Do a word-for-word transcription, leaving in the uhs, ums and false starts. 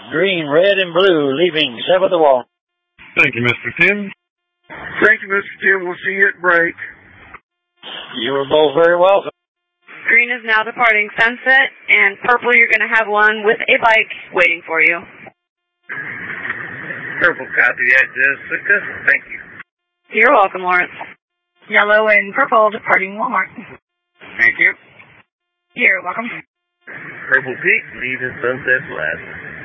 Green, red, and blue, leaving seventh of all. Thank you, Mister Tim. Thank you, Mister Tim. We'll see you at break. You are both very welcome. Green is now departing Sunset, and purple, you're going to have one with a bike waiting for you. Purple copy that, Jessica. Thank you. You're welcome, Lawrence. Yellow and purple departing Walmart. Thank you. You're welcome. Purple Peak, leaving Sunset Plaza.